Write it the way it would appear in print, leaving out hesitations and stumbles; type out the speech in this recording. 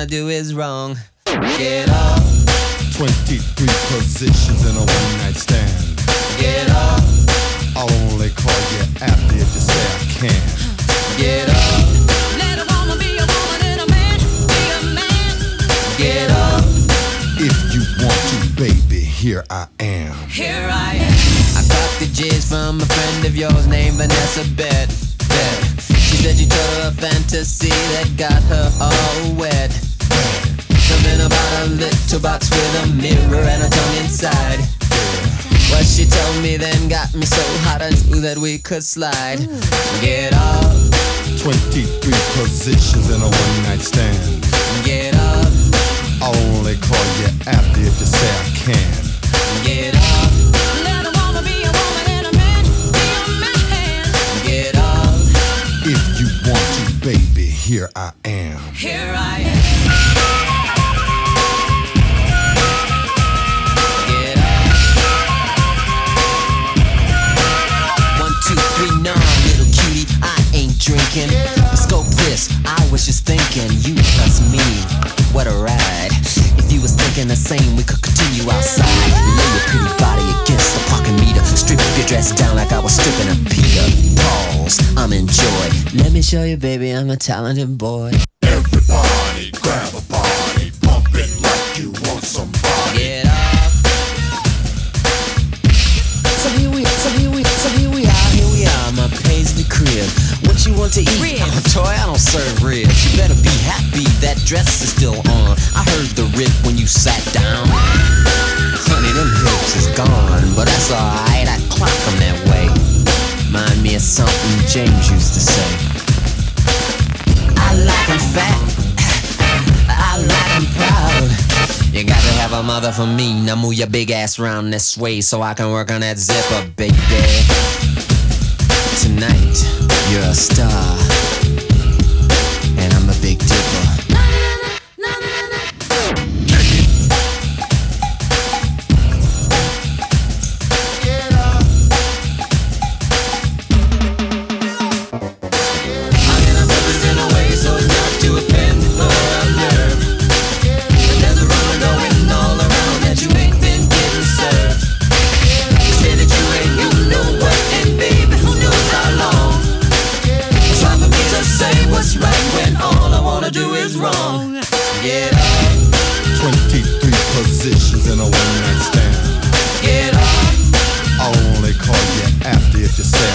wanna do is wrong. Get up. 23 positions in a one-night stand. Get up. I'll only call you after if you say I can. Get up. Let a woman be a woman and a man be a man. Get up. If you want to, baby, here I am. Here I am. I got the jizz from a friend of yours named Vanessa Bet. She said you told her a fantasy that got her all wet. Something about a little box with a mirror and a tongue inside. What she told me then got me so hot I knew that we could slide. Get up. 23 positions in a one-night stand. Get up. I'll only call you after if you say I can. Get up. Let a woman be a woman and a man be a man. Get up. If you want to, baby, here I am. Here I am. Get up. 1, 2, 3, no, little cutie, I ain't drinking. Scope this, I was just thinking, you plus me, what a ride. If you was thinking the same, we could continue outside. Lay your pretty body against the parking meter. Strip your dress down like I was stripping a Peter. Pause, I'm in joy. Let me show you, baby, I'm a talented boy. Everybody grab a body, pump it like you want somebody. Get up. So here we are, my paisley crib. What you want to eat? Ribs. Oh, toy, I don't serve ribs. You better be happy that dress is still on. I heard the rip when you sat down. Honey, them hips is gone, but that's alright, I clock them that way. Mind me of something James used to say. I like 'em fat, I like 'em proud. You got to have a mother for me. Now move your big ass round this way so I can work on that zipper, baby. Tonight, you're a star, and I'm a big dipper. Get up. 23 positions in a one-night stand. Get up. I'll only call you after if you say